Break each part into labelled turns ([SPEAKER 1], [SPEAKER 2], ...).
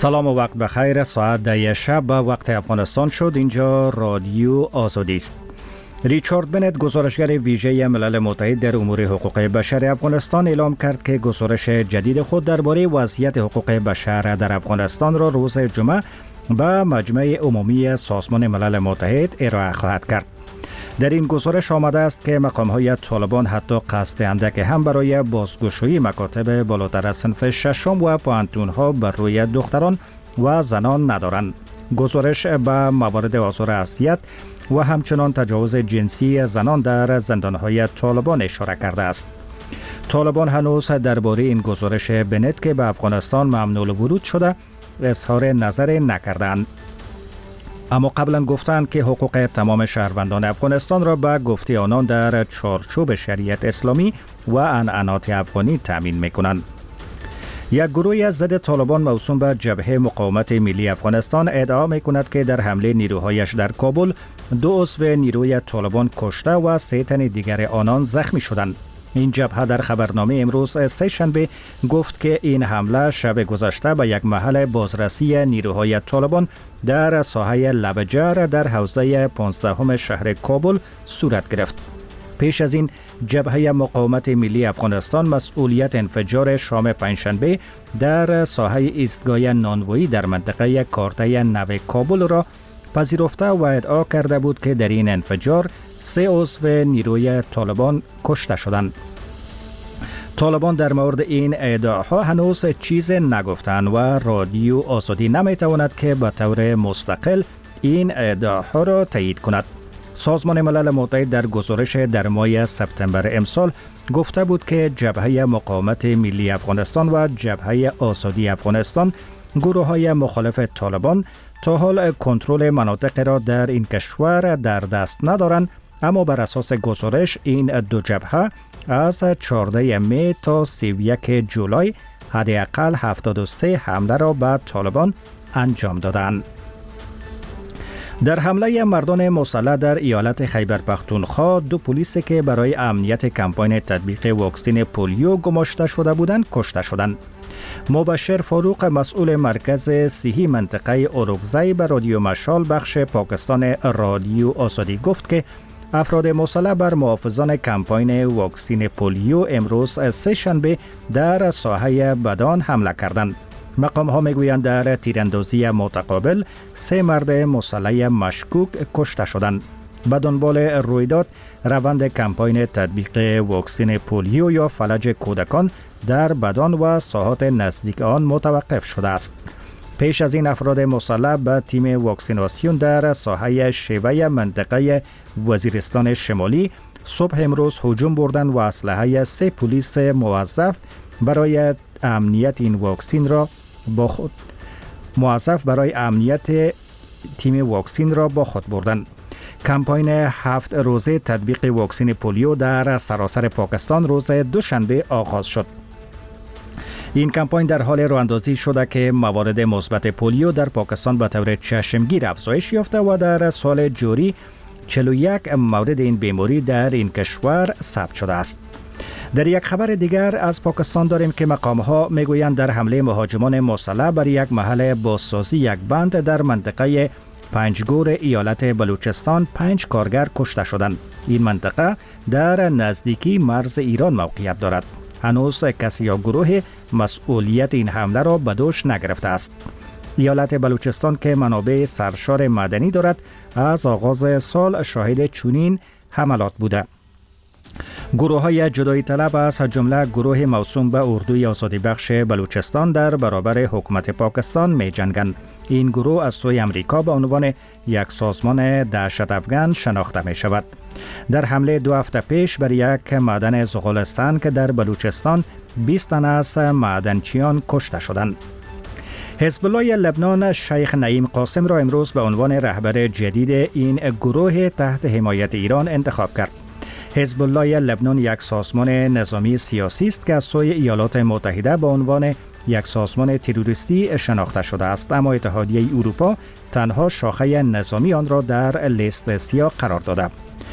[SPEAKER 1] سلام و وقت بخیر. ساعت 10 شب به وقت افغانستان شد. اینجا رادیو آزادی است. ریچارد بنت، گزارشگر ویژه ملل متحد در امور حقوق بشر افغانستان، اعلام کرد که گزارش جدید خود درباره وضعیت حقوق بشر در افغانستان را روز جمعه به مجمع عمومی سازمان ملل متحد ارائه خواهد کرد. در این گزارش آمده است که مقام‌های طالبان حتی قصد اندک هم برای بازگشایی مکاتب بالاتر از صنف ششم و پوهنتون‌ها بر روی دختران و زنان ندارند. گزارش به موارد آزار اذیت و همچنان تجاوز جنسی زنان در زندان‌های طالبان اشاره کرده است. طالبان هنوز درباره این گزارش بنت که به افغانستان ممنوع الورود شده اظهار نظر نکردند. اما قبلا گفتند که حقوق تمام شهروندان افغانستان را به گفته آنان در چارچوب شریعت اسلامی و عنعنات افغانی تامین می‌کنند. یک گروه ضد طالبان موسوم به جبهه مقاومت ملی افغانستان ادعا می‌کند که در حمله نیروهایش در کابل 2 عضو نیروی طالبان کشته و 3 تن دیگر آنان زخمی شدند. این جبهه در خبرنامه امروز سه‌شنبه گفت که این حمله شب گذشته به یک محل بازرسی نیروهای طالبان در ساحه لبجر در حوزه 15 شهر کابل صورت گرفت. پیش از این جبهه مقاومت ملی افغانستان مسئولیت انفجار شام پنجشنبه در ساحه ایستگاه نانوایی در منطقه کارته نو کابل را پذیرفته و ادعا کرده بود که در این انفجار 3 عضو نیروی طالبان کشته شدند. طالبان در مورد این ادعاها هنوز چیز نگفتند و رادیو آزادی نمیتواند که به طور مستقل این ادعاها را تایید کند. سازمان ملل متحد در گزارش در ماه سپتامبر امسال گفته بود که جبهه مقاومت ملی افغانستان و جبهه آزادی افغانستان، گروه‌های مخالف طالبان، تا حال کنترل مناطق را در این کشور در دست ندارند، اما بر اساس گزارش این 2 جبهه از 14 می تا 31 جولای حداقل 73 حمله را به طالبان انجام دادند. در حمله مردان مسلح در ایالت خیبر پختونخوا 2 پلیس که برای امنیت کمپاین تطبیق واکسن پولیو گماشته شده بودند کشته شدند. مبشر فاروق، مسئول مرکز صحی منطقه اوروگزای، به رادیو مشال بخش پاکستان رادیو آزادی گفت که افراد مسلح بر محافظان کمپاین واکسن پولیو امروز سه‌شنبه در ساحه بدان حمله کردند. مقام‌ها میگویند در تیراندازی متقابل 3 مرد مسلح مشکوک کشته شدند. به دنبال رویداد روند کمپاین تطبیق واکسن پولیو یا فلج کودکان در بدان و ساحات نزدیک آن متوقف شده است. پیش از این افراد مسلح به تیم واکسیناسیون در ساحه شیوه منطقه وزیرستان شمالی صبح امروز هجوم بردند و اسلحه 3 پلیس موظف برای امنیت این واکسین را تیم واکسین را با خود بردند. کمپاین 7 روزه تطبیق واکسن پولیو در سراسر پاکستان روز دوشنبه آغاز شد. این کمپاین در حال راه‌اندازی شده که موارد مثبت پولیو در پاکستان به طور چشمگیر افزایش یافته و در سال جاری 41 مورد این بیماری در این کشور ثبت شده است. در یک خبر دیگر از پاکستان داریم که مقام‌ها میگویند در حمله مهاجمان مسلح بر یک محل بازسازی یک بند در منطقه پنجگور ایالت بلوچستان 5 کارگر کشته شدند. این منطقه در نزدیکی مرز ایران موقعیت دارد. هنوز کسی یا گروه مسئولیت این حمله را به دوش نگرفته است. ایالت بلوچستان که منابع سرشار معدنی دارد از آغاز سال شاهد چنین حملات بوده. گروه‌های جدایی طلب از جمله گروه موسوم به اردوی آزادی بخش بلوچستان در برابر حکومت پاکستان می جنگند. این گروه از سوی امریکا به عنوان یک سازمان دهشت افغان شناخته می شود. در حمله 2 هفته پیش بر یک معدن زغالستان که در بلوچستان 20 تن از معدنچیان کشته شدند. حزب الله لبنان شیخ نعیم قاسم را امروز به عنوان رهبر جدید این گروه تحت حمایت ایران انتخاب کرد. حزب الله لبنان یک سازمان نظامی سیاسی است که از سوی ایالات متحده به عنوان یک سازمان تروریستی شناخته شده است، اما اتحادیه اروپا تنها شاخه نظامی آن را در لیست سیاه قرار داده.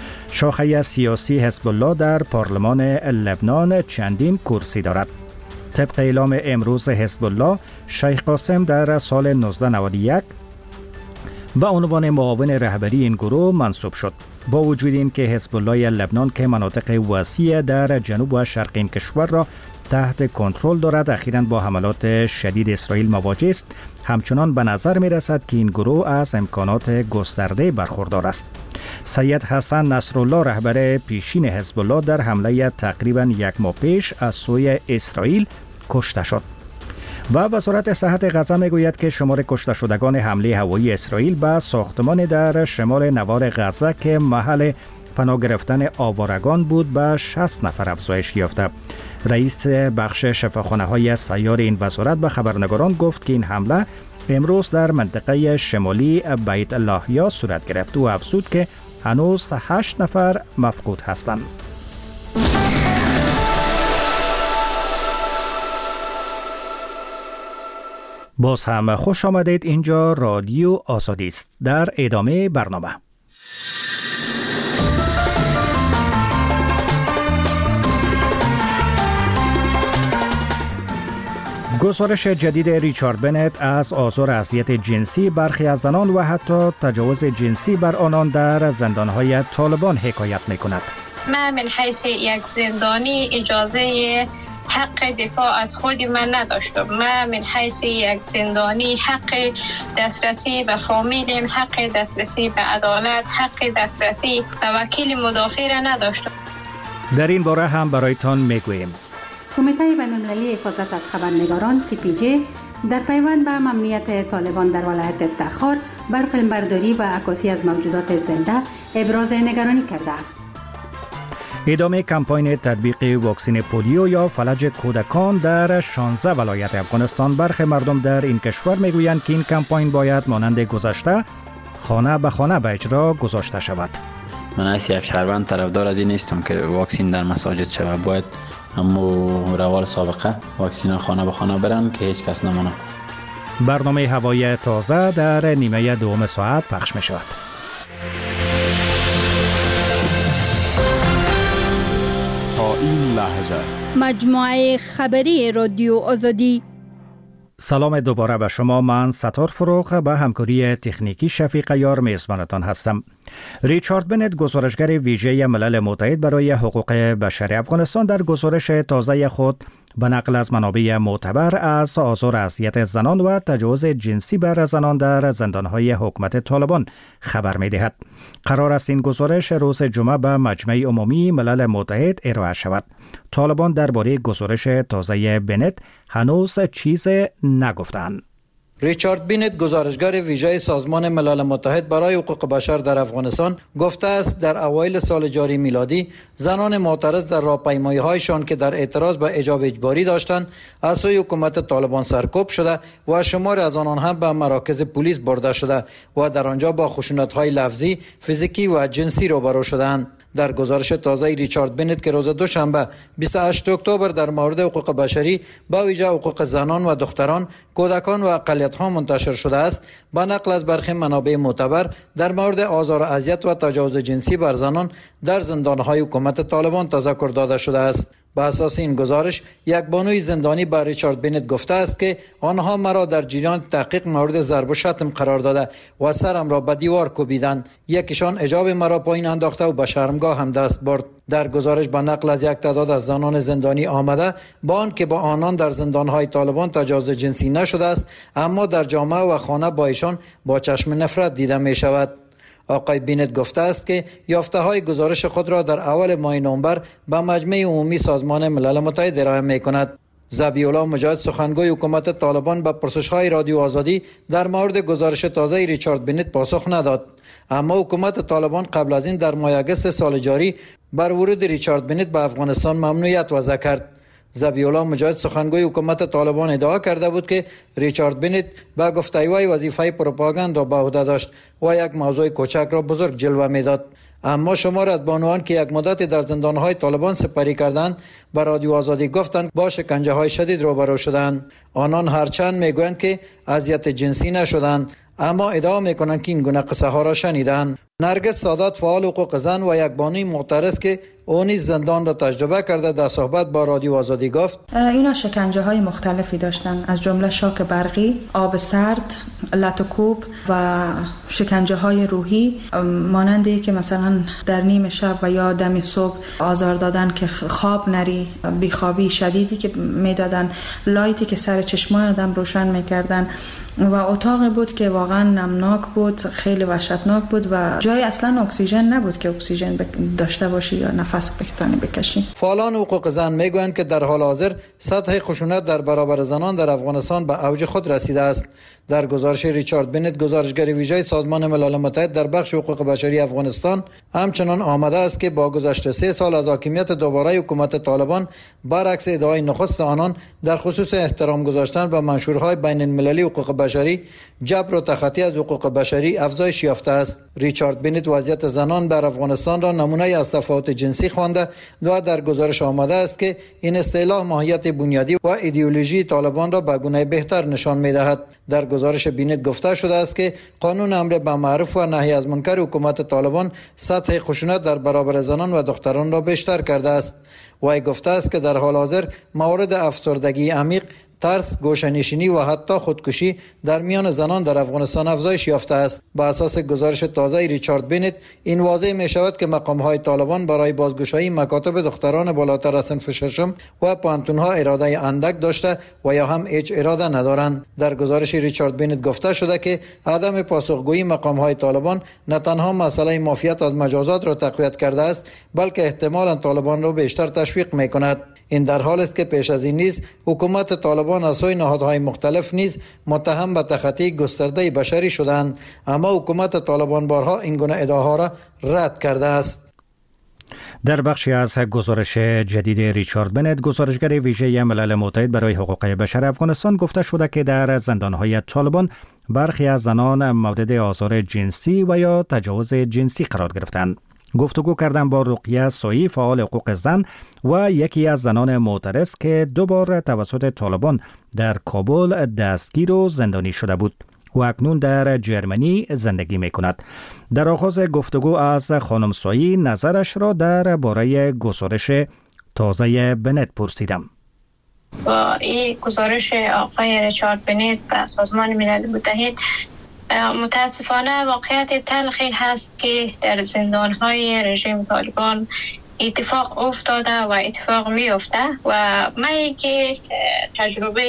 [SPEAKER 1] شاخه سیاسی حزب الله در پارلمان لبنان چندین کرسی دارد. طبق اعلام امروز حزب الله، شیخ قاسم در سال 1991 به عنوان معاون رهبری این گروه منصوب شد. با وجود این که حزب الله لبنان که مناطق وسیع در جنوب و شرق این کشور را تحت کنترل دارد، اخیراً با حملات شدید اسرائیل مواجه است، همچنان به نظر می رسد که این گروه از امکانات گسترده برخوردار است. سید حسن نصرالله رهبر پیشین حزب الله در حمله تقریباً 1 ماه پیش از سوی اسرائیل کشته شد. و وزارت صحت غزه میگوید که شمار کشته شدگان حمله هوایی اسرائیل به ساختمان در شمال نوار غزه که محل پناه گرفتن آوارگان بود به 60 نفر افزایش یافته. رئیس بخش شفاخانه‌های سیار این وزارت به خبرنگاران گفت که این حمله امروز در منطقه شمالی بیت لاهیا صورت گرفت و افزود که هنوز 8 نفر مفقود هستند. باز هم خوش آمدید. اینجا رادیو آزادی است. در ادامه برنامه گزارش جدید ریچارد بنت از آزار اذیت جنسی برخی از زنان و حتی تجاوز جنسی بر آنان در زندانهای طالبان حکایت می‌کند.
[SPEAKER 2] من من حیث یک زندانی اجازه حق دفاع از خود من نداشتم. من من حیث یک زندانی حق دسترسی به فامیلم، حق دسترسی به عدالت، حق دسترسی به وکیل مدافع را نداشتم.
[SPEAKER 1] در این باره هم برایتان میگوییم.
[SPEAKER 3] کمیته بین‌المللی حفاظت از خبرنگاران CPJ در پیوند به ممنوعیت طالبان در ولایت تخار بر فیلمبرداری و عکاسی از موجودات زنده ابراز نگرانی کرده است.
[SPEAKER 1] ادامه کمپاین تطبیق واکسن پولیو یا فلج کودکان در 16 ولایت افغانستان. برخی مردم در این کشور میگویند که این کمپاین باید مانند گذشته خانه به خانه به اجرا گذاشته شود.
[SPEAKER 4] من از یک شهروند طرفدار از این نیستم که واکسن در مساجد شود. باید اما روال سابقه واکسن خانه به خانه برن که هیچ کس نمانه.
[SPEAKER 1] برنامه هوای تازه در نیمه دوم ساعت پخش می شود.
[SPEAKER 5] تا این لحظه
[SPEAKER 6] مجموعه خبری رادیو آزادی.
[SPEAKER 1] سلام دوباره به شما. من ستار فروغ به همکاری تکنیکی شفیق یار میزبانتان هستم. ریچارد بنت، گزارشگر ویژه ملل متحد برای حقوق بشر افغانستان، در گزارش تازه خود به نقل از منابع معتبر از آزار اذیت زنان و تجاوز جنسی بر زنان در زندانهای حکومت طالبان خبر می‌دهد. قرار است این گزارش روز جمعه به مجمع عمومی ملل متحد ارائه شود. طالبان درباره گزارش تازه بنت هنوز چیز نگفتند.
[SPEAKER 7] ریچارد بنت، گزارشگر ویژه سازمان ملل متحد برای حقوق بشر در افغانستان، گفته است در اوایل سال جاری میلادی زنان معترض در راهپیمایی‌هایشان که در اعتراض به حجاب اجباری داشتند از سوی حکومت طالبان سرکوب شده و شمار از آنان هم به مراکز پلیس برده شده و در آنجا با خشونت‌های لفظی، فیزیکی و جنسی روبرو شدند. در گزارش تازه ریچارد بنت که روز دوشنبه 28 اکتبر در مورد حقوق بشری با ویژه حقوق زنان و دختران، کودکان و اقلیت‌ها منتشر شده است، با نقل از برخی منابع معتبر در مورد آزار و اذیت و تجاوز جنسی بر زنان در زندان‌های حکومت طالبان تذکر داده شده است. به اساس این گزارش، یک بانوی زندانی به ریچارد بنت گفته است که آنها مرا در جریان تحقیق مورد ضرب و شتم قرار داده و سرم را به دیوار کوبیدند. یکیشان حجاب مرا پایین انداخته و به شرمگاه هم دست برد. در گزارش به نقل از یک تعداد از زنان زندانی آمده با آن که با آنان در زندانهای طالبان تجاوز جنسی نشده است، اما در جامعه و خانه با ایشان با چشم نفرت دیده می شود. آقای بنت گفته است که یافته های گزارش خود را در اول ماه نوامبر به مجمع عمومی سازمان ملل متحد ارائه می کند. ذبیح الله مجاهد، سخنگوی حکومت طالبان، به پرسش های رادیو آزادی در مورد گزارش تازه ریچارد بنت پاسخ نداد. اما حکومت طالبان قبل از این در ماه اگست سال جاری بر ورود ریچارد بنت به افغانستان ممنوعیت وضع کرد. ذبیح الله مجاهد، سخنگوی حکومت طالبان، ادعا کرده بود که ریچارد بنت با گفته وی وظیفه پروپاگاند را به عهده داشت و یک موضوع کوچک را بزرگ جلوه میداد. اما شمار از بانوان که یک مدت در زندانهای طالبان سپری کردند به رادیو آزادی گفتند با شکنجه های شدید روبرو شدند. آنان هرچند میگویند که اذیت جنسی نشدند، اما ادعا میکنند که این گونه قصه ها را شنیدند. نرگس سادات، فعال حقوق زن و یک بانوی معترض که او نیز زندان را تجربه کرده در صحبت با رادیو آزادی گفت
[SPEAKER 8] اینا شکنجه های مختلفی داشتن، از جمله شاک برقی، آب سرد، لطوکوب و شکنجه های روحی، مانندی که مثلا در نیم شب و یا دم صبح آزار دادن که خواب نری، بیخوابی شدیدی که میدادن، لایتی که سر چشمان آدم روشن میکردن و اتاقی بود که واقعا نمناک بود، خیلی وحشتناک بود و جای اصلا اکسیژن نبود که اکسیژن داشته باشی یا نفس بتانی بکشی.
[SPEAKER 7] فعالان حقوق زن میگویند که در حال حاضر سطح خشونت در برابر زنان در افغانستان به اوج خود رسیده است. در گزارش ریچارد بنت، گزارشگر ویژه سازمان ملل متحد در بخش حقوق بشری افغانستان، همچنان آمده است که با گذشت 3 سال از حاکمیت دوباره حکومت طالبان، برعکس ادعای نخست آنان در خصوص احترام گذاشتن به منشورهای بین المللی حقوق بشری، جبر و تخطی از حقوق بشری افزایش یافته است. ریچارد بنت وضعیت زنان در افغانستان را نمونه از تفاوت جنسی خوانده و در گزارش آمده است که این اصطلاح ماهیت بنیادی و ایدئولوژی طالبان را به گونه بهتر نشان می‌دهد. در گزارش بینت گفته شده است که قانون امر بالمعروف و نهی از منکر حکومت طالبان سطح خشونت در برابر زنان و دختران را بیشتر کرده است. وی گفته است که در حال حاضر موارد افسردگی عمیق، ترس، گوشه‌نشینی و حتی خودکشی در میان زنان در افغانستان افزایش یافته است. با اساس گزارش تازه ریچارد بنت، این واضح می شود که مقام‌های طالبان برای بازگشایی مکاتب دختران بالاتر از صنف ششم و پانتون‌ها اراده اندک داشته و یا هم هیچ اراده ندارند. در گزارش ریچارد بنت گفته شده که عدم پاسخگویی مقام‌های طالبان نه تنها مسئله معافیت از مجازات را تقویت کرده است، بلکه احتمالاً طالبان را بیشتر تشویق می‌کند. این در حال است که پیش از این نیز حکومت طالبان از سوی نهادهای مختلف نیز متهم به تخطی گسترده بشری شدند، اما حکومت طالبان بارها این گونه ادعاها را رد کرده است.
[SPEAKER 1] در بخشی از گزارش جدید ریچارد بنت، گزارشگر ویژه ملل متحد برای حقوق بشر افغانستان، گفته شده که در زندانهای طالبان برخی از زنان مورد آزار جنسی و یا تجاوز جنسی قرار گرفتند. گفتگو کردم با رقیه سایی، فعال حقوق زن و یکی از زنان معترض که 2 بار توسط طالبان در کابل دستگیر و زندانی شده بود و اکنون در جرمنی زندگی می کند. در آغاز گفتگو از خانم سایی نظرش را در باره گزارش تازه بنت پرسیدم.
[SPEAKER 2] با این گزارش آقای ریچارد بنت به سازمان ملل متحد، متاسفانه واقعیت تلخی هست که در زندانهای رژیم طالبان اتفاق افتاده و اتفاق می افته و من که تجربه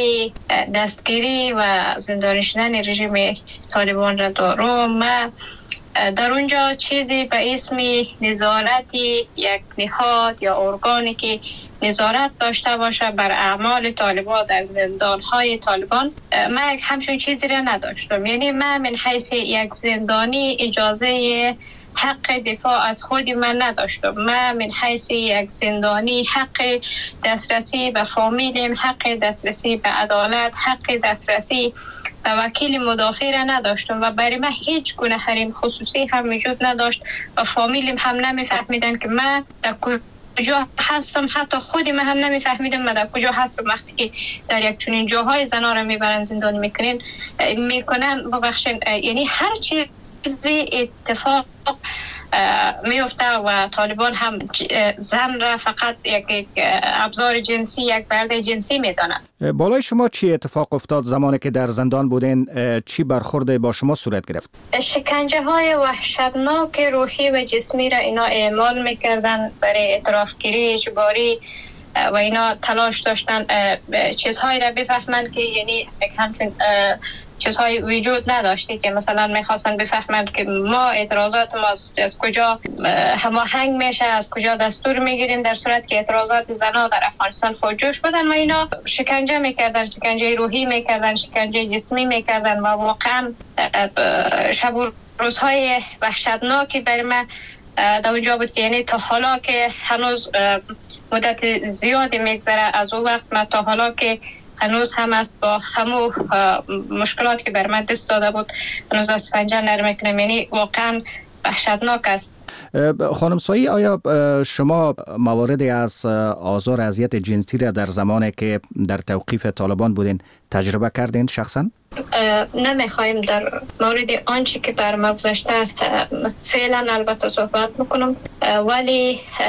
[SPEAKER 2] دستگیری و زندانی شدن رژیم طالبان را دارم، من در اونجا چیزی به اسم نظارتی یک نهاد یا ارگانی که نظارت داشته باشه بر اعمال طالبان در زندانهای طالبان، من همچون چیزی را نداشتم. یعنی من من حیث یک زندانی اجازه حق دفاع از خود من نداشتم. من من حیث یک زندانی حق دسترسی به فامیلم، حق دسترسی به عدالت، حق دسترسی به وکیل مدافع را نداشتم و برای من هیچ گونه حریم خصوصی هم وجود نداشت و فامیلم هم نمیفهمیدن که من در کجا هستم. حتی خودی من هم نمیفهمیدم من در کجا هستم. وقتی که در یک چنین جاهای زنا را میبرن زندانی میکنن ببخشید، یعنی هر چیزی اتفاق میفته و طالبان هم زن را فقط یک ابزار جنسی، یک برده جنسی میدانند.
[SPEAKER 1] بالای شما چی اتفاق افتاد زمانی که در زندان بودین؟ چی برخورد با شما صورت گرفت؟
[SPEAKER 2] شکنجه های وحشتناک روحی و جسمی را اینا اعمال میکردن برای اعتراف گیری اجباری و اینا تلاش داشتن چیزهایی را بفهمند که یعنی همچون چیزهای وجود نداشتی که مثلا میخواستن بفهمند که ما اعتراضات ما از کجا هماهنگ میشه، از کجا دستور میگیریم، در صورت که اعتراضات زنا در افغانستان خودجوش بودن و اینا شکنجه میکردن، شکنجه روحی میکردن، شکنجه جسمی میکردن و واقعا شب و روزهای وحشتناکی برای من در اونجا بود که یعنی تا حالا که هنوز مدت زیادی میگذره از اون وقت، من تا حالا که هنوز هم است با همو مشکلات که بر من دست داده بود هنوز از پنجه نرم کنم، یعنی واقعا وحشتناک است.
[SPEAKER 1] خانم سایی، آیا شما مواردی از آزار اذیت جنسی را در زمانی که در توقیف طالبان بودین تجربه کردین شخصا؟
[SPEAKER 2] نمیخوایم در مورد آنچه که بر ما گذشته فعلا البته صحبت میکنم، ولی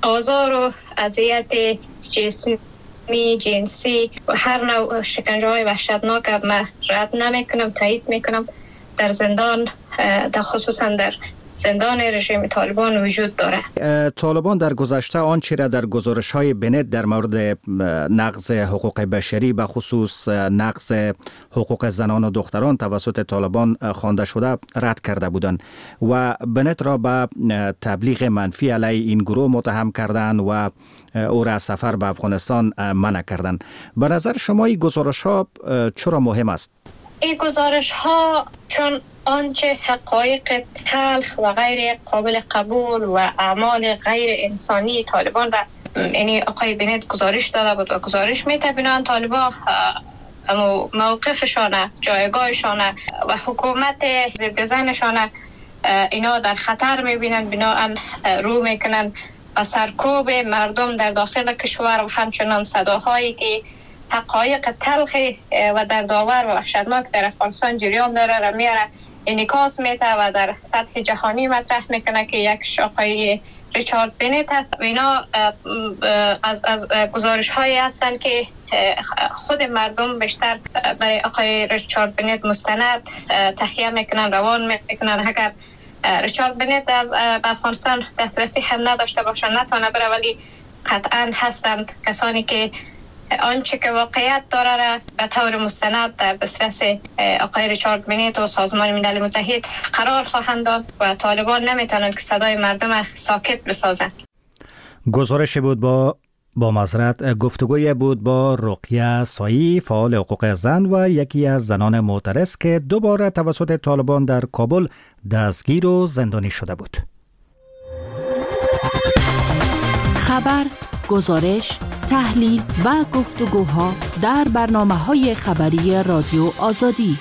[SPEAKER 2] آزار و اذیت جسمی، جنسی و هر نوع شکنجه های وحشتناک من رد نمیکنم، تایید میکنم. در زندان، در خصوصا در زندان رژیم طالبان وجود داره.
[SPEAKER 1] طالبان در گذشته آنچه را در گزارش‌های بنت در مورد نقض حقوق بشری به خصوص نقض حقوق زنان و دختران توسط طالبان خوانده شده رد کرده بودند و بنت را به تبلیغ منفی علیه این گروه متهم کردند و او را سفر به افغانستان منع کردند. به نظر شما این گزارش‌ها چرا مهم است؟
[SPEAKER 2] این گزارش ها چون آنچه حقایق تلخ و غیر قابل قبول و اعمال غیر انسانی طالبان را یعنی آقای بنت گزارش داده بود و گزارش می‌تبینند طالبان موقفشان، جایگاهشان و حکومت ضد زنشان اینا در خطر می‌بینند، بنابراین رو میکنند و سرکوب مردم در داخل کشور و همچنان صداهایی که حقایق تلخی و در داور و وحشتناک در افغانستان جریان داره را میاره انعکاس میده و در سطح جهانی مطرح میکنه که یک آقای ریچارد بنت هست. و اینا از گزارش هایی هستند که خود مردم بیشتر برای آقای ریچارد بنت مستند تهیه میکنن، روان میکنن. اگر ریچارد بنت از افغانستان دسترسی هم نداشته باشه، نتونه بره، ولی قطعا هستند کسانی که آنچه که واقعیت داره را به طور مستند در دسترس آقای ریچارد بنت و سازمان ملل متحد قرار خواهند داد و طالبان نمیتونند که صدای مردم ساکت بسازند.
[SPEAKER 1] گزارش بود با معذرت گفتگوی بود با رقیه سایی، فعال حقوق زن و یکی از زنان معترض که دوباره توسط طالبان در کابل دستگیر و زندانی شده بود.
[SPEAKER 9] خبر، گزارش، تحلیل و گفتگوها در برنامه‌های خبری رادیو آزادی.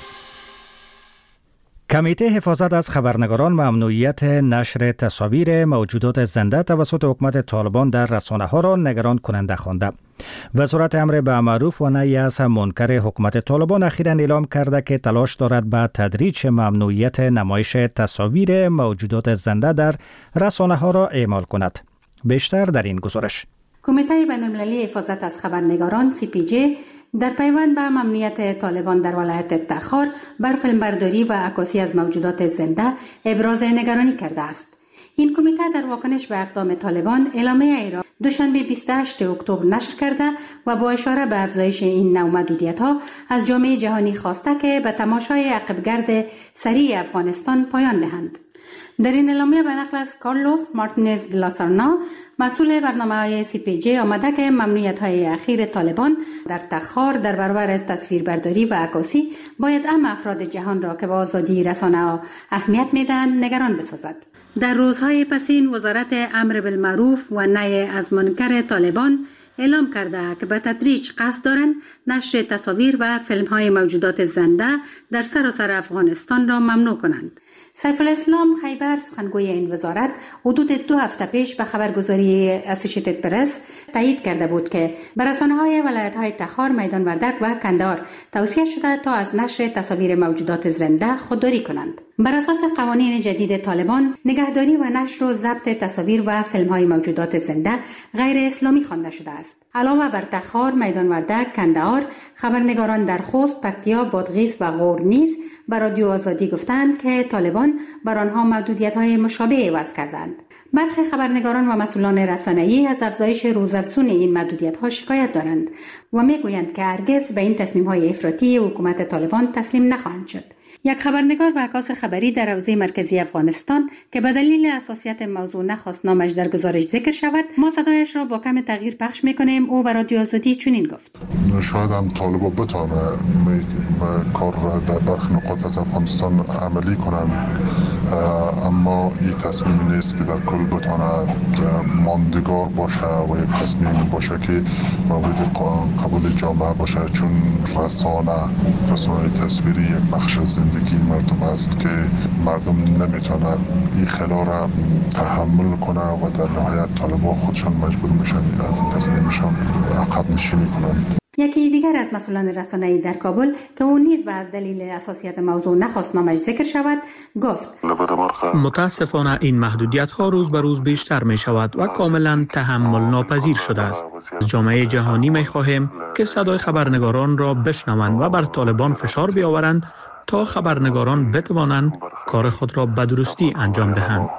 [SPEAKER 1] کمیته حفاظت از خبرنگاران ممنوعیت نشر تصاویر موجودات زنده توسط حکومت طالبان در رسانه‌ها را نگران کننده خوانده. وزارت امر به معروف و نهی از منکر حکومت طالبان اخیراً اعلام کرده که تلاش دارد به تدریج ممنوعیت نمایش تصاویر موجودات زنده در رسانه‌ها را اعمال کند. بیشتر در این گزارش.
[SPEAKER 3] کمیته بین‌المللی حفاظت از خبرنگاران CPJ در پیوند به ممنوعیت طالبان در ولایت تخار بر فیلمبرداری و عکاسی از موجودات زنده ابراز نگرانی کرده است. این کمیته در واکنش به اقدام طالبان اعلامیه ای را دوشنبه 28 اکتبر نشر کرده و با اشاره به افزایش این نوع محدودیت‌ها از جامعه جهانی خواسته که به تماشای عقبگرد سریع افغانستان پایان دهند. در این اعلامیه به نقل از کارلوس مارتینز دلاسارنا، مسئول برنامه‌های CPJ، آمده که ممنوعیت‌های اخیر طالبان در تخار در برابر تصویربرداری و عکاسی باید افراد جهان را که به آزادی رسانه‌ها اهمیت می‌دهند نگران بسازد. در روزهای پسین وزارت امر بالمعروف و نهی از منکر طالبان اعلام کرده که به تدریج قصد دارند نشر تصاویر و فیلم‌های موجودات زنده در سراسر افغانستان را ممنوع کنند. سیف الاسلام خیبر، سخنگوی این وزارت، حدود 2 هفته پیش به خبرگزاری اسوسییتد پرس تایید کرده بود که به رسانه‌های ولایت‌های تخار، میدان وردک و کندهار توصیه شده تا از نشر تصاویر موجودات زنده خودداری کنند. بر اساس قوانین جدید طالبان، نگهداری و نشر و ضبط تصاویر و فیلم‌های موجودات زنده غیر اسلامی خوانده شده است. علاوه بر تخار، میدان وردک، کندهار، خبرنگاران در خوست، پکتیا، بادغیس و غور نیز به رادیو آزادی گفتند که طالبان بر آنها محدودیت‌های مشابه وضع کردند. برخی خبرنگاران و مسئولان رسانه‌ای از افزایش روزافزون این محدودیت‌ها شکایت دارند و می‌گویند که هرگز به این تصمیم‌های افراطی حکومت طالبان تسلیم نخواهند شد. یک خبرنگار و عکاس خبری در حوزه مرکزی افغانستان که به دلیل حساسیت موضوع نخواست نامش در گزارش ذکر شود، ما صدایش را با کم تغییر پخش می‌کنیم. او به رادیو آزادی چنین گفت:
[SPEAKER 10] شاید هم طالبان بتونه کار را در برخی نقاط از افغانستان عملی کنن، اما این تصمیم نیست که در کل بتونه ماندگار باشه و یک تصمیم باشه که مورد قبول جامعه باشه، چون رسانه تصویری یک بخش از زندگی مردم است که مردم نمیتونه این خلا را تحمل کنه و در نهایت طالبان خودشان مجبور میشن از این تصمیمشان عقب نشینی کنند.
[SPEAKER 3] یکی دیگر از مسئولان رسانه‌ای در کابل که او نیز به دلیل اساسیت موضوع نخواست نامش ذکر شود گفت
[SPEAKER 11] متاسفانه این محدودیت ها روز به روز بیشتر می شود و کاملا تحمل ناپذیر شده است. جامعه جهانی می خواهیم که صدای خبرنگاران را بشنوند و بر طالبان فشار بیاورند تا خبرنگاران بتوانند کار خود را به درستی انجام دهند.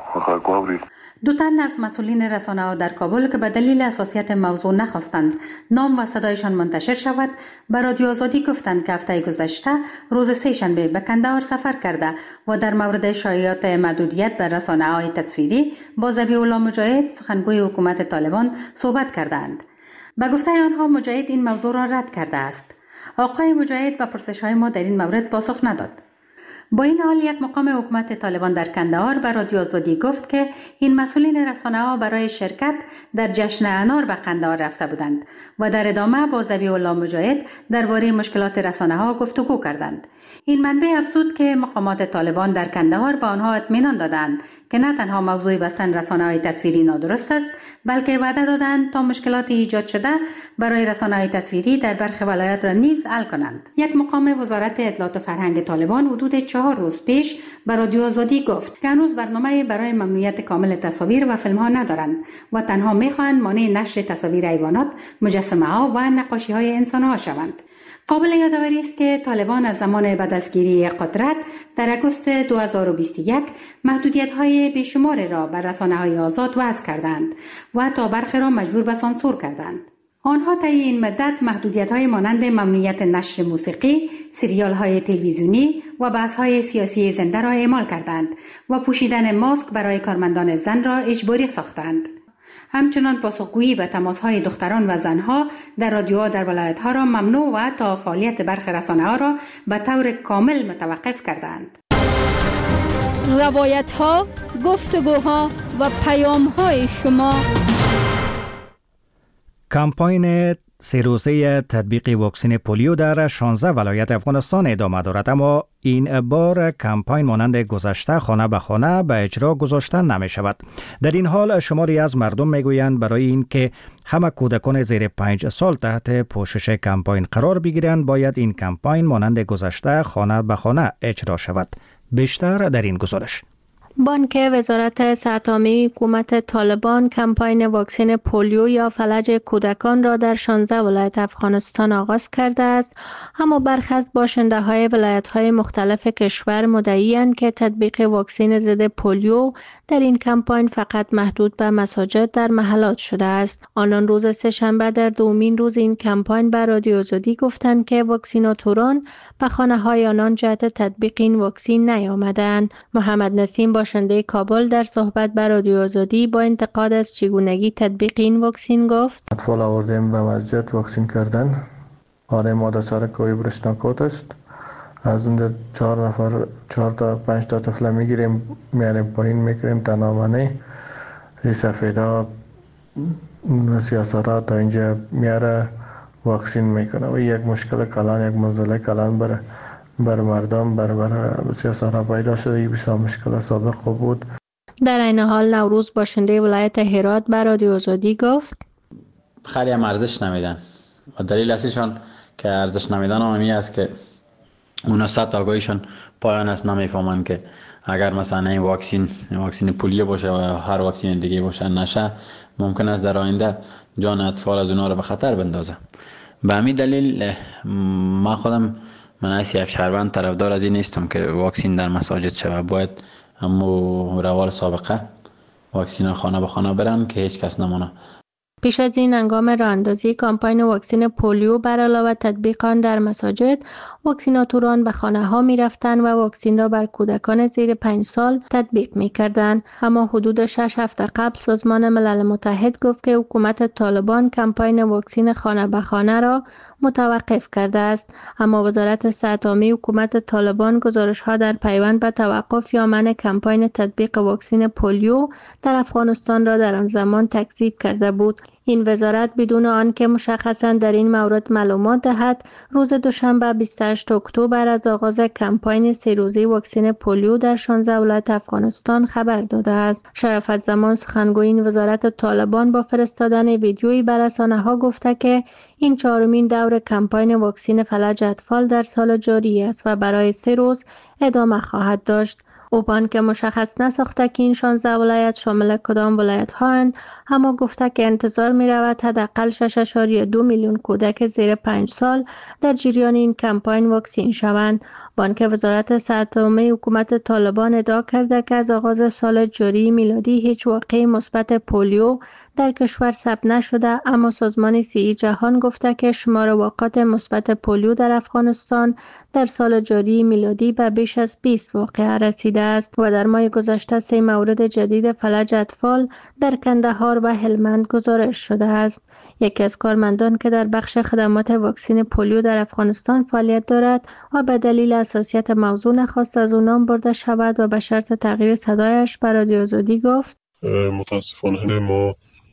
[SPEAKER 3] دو تن از مسئولین رسانه‌ها در کابل که به دلیل اساسیت موضوع نخواستند نام و صدایشان منتشر شود به رادیو آزادی گفتند که هفته گذشته روز سه‌شنبه به کندهار سفر کرده و در مورد شایعات محدودیت بر رسانه‌های تصویری با ذبیح‌الله مجاهد سخنگوی حکومت طالبان صحبت کردند. به گفته آنها مجاهد این موضوع را رد کرده است. آقای مجاهد به پرسش‌های ما در این مورد پاسخ نداد. با این حال یک مقام حکومت طالبان در کندهار به رادیو آزادی گفت که این مسئولین رسانه‌ها برای شرکت در جشن انار به کندهار رفته بودند و در ادامه با ذبیح‌الله مجاهد درباره مشکلات رسانه‌ها گفتگو کردند. این منبع افزود که مقامات طالبان در کندهار به آنها اطمینان دادند که نه تنها موضوع بستن رسانه‌های تصویری نادرست است بلکه وعده دادند تا مشکلات ایجاد شده برای رسانه‌های تصویری در برخی ولایات را نیز حل کنند. یک مقام وزارت اطلاعات و فرهنگ طالبان حدود 4 روز پیش به رادیو آزادی گفت که هنوز برنامه برای ممنوعیت کامل تصاویر و فیلم‌ها ندارند و تنها می‌خواهند مانع نشر تصاویر حیوانات، مجسمه‌ها و نقاشی‌های انسان‌ها شوند. قابل یادآوری است که طالبان از زمان بعد از گیری قدرت در اگست 2021 محدودیت‌های بیشمار را بر رسانه‌های آزاد وضع کردند و حتی برخی را مجبور به سانسور کردند. آنها طی این مدت محدودیت‌های مانند ممنوعیت نشر موسیقی، سریال‌های تلویزیونی و بحث‌های سیاسی زنده را اعمال کردند و پوشیدن ماسک برای کارمندان زن را اجباری ساختند. همچنان پاسخگویی به تماس‌های دختران و زنها در رادیوها در ولایت‌ها را ممنوع و حتی فعالیت برخی رسانه‌ها را به طور کامل متوقف کردند.
[SPEAKER 6] روایت‌ها، گفتگوها و پیام‌های شما.
[SPEAKER 1] کمپاین 3 روزه تطبیق واکسن پولیو در 16 ولایت افغانستان ادامه دارد، اما این بار کمپاین مانند گذشته خانه به خانه به اجرا گذاشتن نمی شود. در این حال شماری از مردم می گویند برای اینکه همه کودکان زیر 5 سال تحت پوشش کمپاین قرار بگیرند باید این کمپاین مانند گذشته خانه به خانه اجرا شود. بیشتر در این گزارش.
[SPEAKER 12] بانک وزارت صحت عامه حکومت طالبان کمپاین واکسن پولیو یا فلج کودکان را در 16 ولایت افغانستان آغاز کرده است، اما برخی از باشنده‌های ولایت‌های مختلف کشور مدعی‌اند که تطبیق واکسن ضد پولیو در این کمپاین فقط محدود به مساجد در محلات شده است. آنان روز سه‌شنبه در دومین روز این کمپاین به رادیو آزادی گفتند که واکسیناتوران به خانه‌های آنان جهت تطبیق این واکسن نیامدند. محمد نسیم باشنده کابل در صحبت با رادیو آزادی با انتقاد از چگونگی تطبیق این واکسن گفت:
[SPEAKER 13] اطفال آوردیم به مسجد واکسن کردن. آره ماده سر کوی برشناکوت است. از اون 4 تا 5 تا طفل میگیریم میاریم پایین میکنیم تنامانه سفیدا سیاسات تا اینجا میاره واکسن میکنه و یک مشکل کلان، یک منزله کلان بر مردم بر سیاسات پیدا شده. بسیار مشکل سابق بود.
[SPEAKER 12] در این حال نوروز باشنده ولایت هرات به رادیو آزادی گفت:
[SPEAKER 4] خیلی هم ارزش نمیدن و دلیل اصلیشان که ارزش نمیدن همی است که اونا سطح آگاهیشان پایان است، نمیفهمن که اگر مثلا این واکسن پولیو باشه و هر واکسن دیگه باشه نشه ممکن است در آینده جان اطفال از اونا رو به خطر بندازه. به همین دلیل من از یک شهروند طرفدار از این نیستم که واکسن در مساجد شود. باید اما روال سابقه واکسن خانه به خانه برن که هیچ کس نمونه.
[SPEAKER 12] پیش از این هنگام راهاندازی کمپاین واکسن پولیو بر علاوه تطبیق آن در مساجد، واکسیناتوران به خانه‌ها می‌رفتند و واکسن را بر کودکان زیر 5 سال تطبیق می‌کردند. اما حدود 6 هفته قبل سازمان ملل متحد گفت که حکومت طالبان کمپاین واکسن خانه به خانه را متوقف کرده است. اما وزارت صحت عامه حکومت طالبان گزارش‌ها در پیوند به توقف یا منع کمپاین تطبیق واکسن پولیو در افغانستان را در آن زمان تکذیب کرده بود. این وزارت بدون آنکه مشخصاً در این مورد معلومات دهد، روز دوشنبه 28 اکتبر از آغاز کمپاین 3 روزه واکسن پولیو در 16 ولایت افغانستان خبر داده است. شرافت زمان سخنگوی این وزارت طالبان با فرستادن ویدیویی به رسانه‌ها گفته که این 4مین دور کمپاین واکسن فلج اطفال در سال جاری است و برای 3 روز ادامه خواهد داشت. او که مشخص نساخته که این 16 ولایت شامل کدام ولایت ها اند، اما گفته که انتظار می رود حداقل 6.2 میلیون کودک زیر 5 سال در جریان این کمپاین واکسین شوند. بانک وزارت صحت عامه حکومت طالبان ادعا کرده که از آغاز سال جاری میلادی هیچ واقعه مثبت پولیو در کشور ثبت نشده، اما سازمان صحی جهان گفته که شمار واقعات مثبت پولیو در افغانستان در سال جاری میلادی به بیش از 20 واقعه رسیده است و در ماه گذشته 3 مورد جدید فلج اطفال در کندهار و هلمند گزارش شده است. یکی از کارمندان که در بخش خدمات واکسن پولیو در افغانستان فعالیت دارد و به دلیل حساسیت موضوع نخواست از او نام برده شود و به شرط تغییر صدایش به رادیو آزادی گفت:
[SPEAKER 10] متاسفانه ما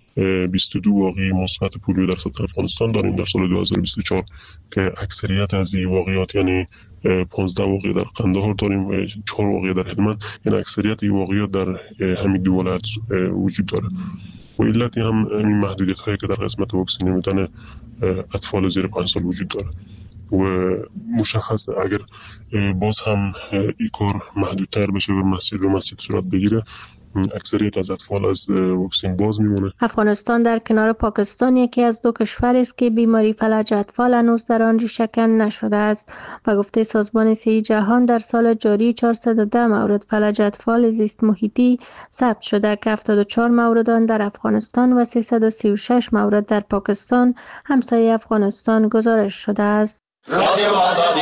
[SPEAKER 10] 22 واقعه مثبت پولیو در سطح افغانستان داریم در سال 2024 که اکثریت از این واقعات، یعنی 15 واقعه در قندهار داریم و 4 واقعه در هلمند، یعنی اکثریت این واقعات در همین دو ولایت وجود داره. و علتی هم این محدودیت هایی که در قسمت واکسینه میدن اطفال زیر 5 سال وجود داره و مشخص اگر باز هم این کار محدودتر بشه و مسجد صورت بگیره، اکثریت از اطفال از واکسن باز میمونه.
[SPEAKER 12] افغانستان در کنار پاکستان یکی از 2 کشور است که بیماری فلج اطفال هنوز در آن ریشه‌کن نشده است. و گفته سازمان صحی جهان در سال جاری 410 مورد فلج اطفال زیست محیطی ثبت شده که 74 مورد آن در افغانستان و 336 مورد در پاکستان همسایه افغانستان گزارش شده است. رادیو آزادی.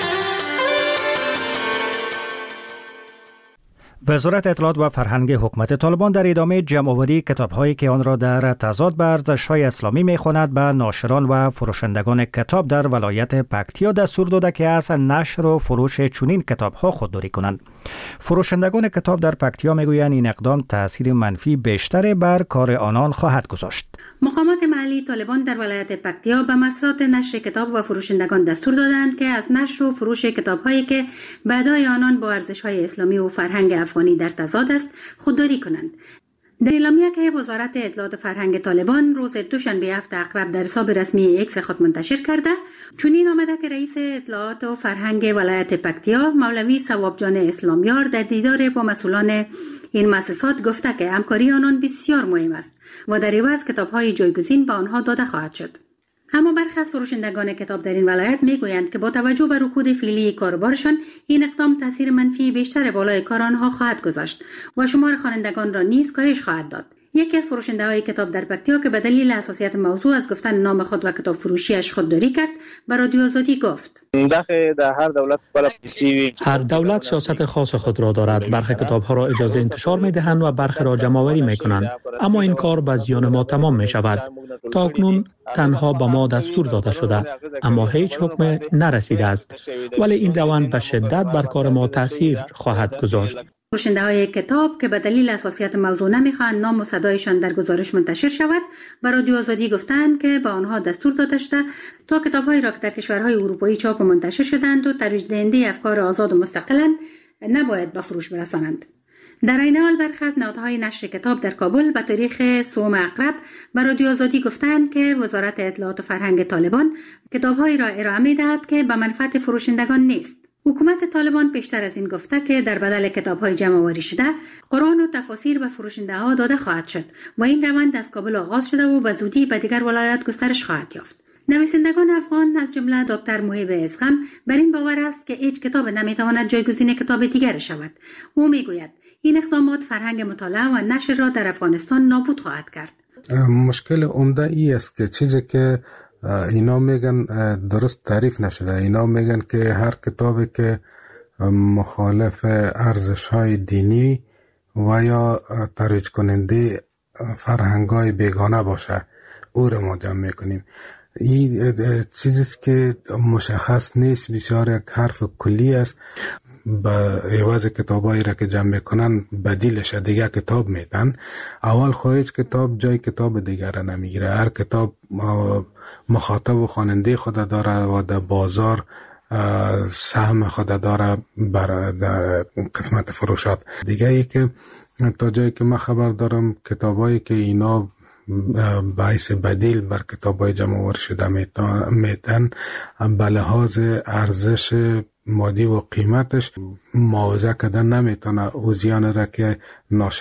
[SPEAKER 1] وزارت اطلاعات و فرهنگ حکومت طالبان در ادامه جمع‌آوری کتاب‌هایی که آن را در تضاد با ارزش‌های اسلامی می‌خواند به ناشران و فروشندگان کتاب در ولایت پکتیا دستور داده که از نشر و فروش چنین کتاب‌ها خودداری کنند. فروشندگان کتاب در پکتیا می‌گویند این اقدام تأثیر منفی بیشتر بر کار آنان خواهد گذاشت.
[SPEAKER 3] مقامات محلی طالبان در ولایت پکتیا به مؤسسات نشر کتاب و فروشندگان دستور دادند که از نشر و فروش کتاب‌هایی که به ادعای آنان با ارزش‌های اسلامی و فرهنگ افغانی در تضاد است خودداری کنند. در اعلامیه که وزارت اطلاعات و فرهنگ طالبان روز دوشنبه 7 اقرب در حساب رسمی ایکس خود منتشر کرده، چنین آمده که رئیس اطلاعات و فرهنگ ولایت پکتیا مولوی ثواب جان اسلامیار در دیدار با مسئولان این مؤسسات گفته که همکاری آنان بسیار مهم است و در عوض کتاب‌های جایگزین به آنها داده خواهد شد. اما برخی از فروشندگان کتاب در این ولایت میگویند که با توجه به رکود فعلی کاروبارشان این اقدام تاثیر منفی بیشتر بالای کار آنها خواهد گذاشت و شمار خوانندگان را نیز کاهش خواهد داد. یکی از فروشنده‌های کتاب در پکتیا که به دلیل حساسیت موضوع از گفتن نام خود و کتاب فروشیش خودداری کرد، به رادیو آزادی گفت:
[SPEAKER 11] هر دولت سیاست خاص خود را دارد. برخی کتاب‌ها را اجازه انتشار می‌دهند و برخی را جمع‌آوری می‌کنند، اما این کار به زیان ما تمام می‌شود. تاکنون تنها به ما دستور داده شده اما هیچ حکم نرسیده است، ولی این روند به شدت بر کار ما تاثیر خواهد گذاشت.
[SPEAKER 3] فروشنده‌های کتاب که به دلیل حساسیت موضوع نمی‌خواهند نام و صدایشان در گزارش منتشر شود، به رادیو آزادی گفتند که به آنها دستور داده شده تا کتاب‌هایی را که در کشورهای اروپایی چاپ و منتشر شدند و ترویج دهنده افکار آزاد و مستقلند نباید به فروش برسانند. در این حال برخی از نهادهای نشر کتاب در کابل به تاریخ 3 اقرب به رادیو آزادی گفتند که وزارت اطلاعات و فرهنگ طالبان کتاب‌هایی را ارائه می‌دهد که به منفعت فروشندگان نیست. حکومت طالبان پیشتر از این گفته که در بدل کتاب‌های جمع‌آوری شده، قرآن و تفاسیر به فروشنده‌ها داده خواهد شد و این روند از کابل آغاز شده و به زودی به دیگر ولایات گسترش خواهد یافت. نویسندگان افغان از جمله دکتر محب ازغم بر این باور است که هیچ کتاب نمی‌تواند جایگزین کتاب دیگر شود. او می‌گوید این اقدامات فرهنگ مطالعه و نشر را در افغانستان نابود خواهد کرد.
[SPEAKER 14] مشکل عمده ای است که چیزی که اینا میگن درست تعریف نشده. اینا میگن که هر کتابی که مخالف ارزش‌های دینی و یا ترویج کننده فرهنگ‌های بیگانه باشه او را ما جمع میکنیم. این چیزی که مشخص نیست، بسیار یک حرف کلی است. به عوض کتابایی را که جمع میکنن بدیلش دیگه کتاب میتن. اول خواهیچ کتاب جای کتاب دیگر را نمیگیره. هر کتاب مخاطب و خواننده خود داره و در بازار سهم خود داره بر قسمت فروشات دیگه. ای که تا جایی که من خبر دارم کتابایی که اینا باعث بدیل بر کتابای جمع آوری شده میتن به لحاظ ارزش مادی و قیمتش معاوضه کردن نمیتونه او زیان را که ناشر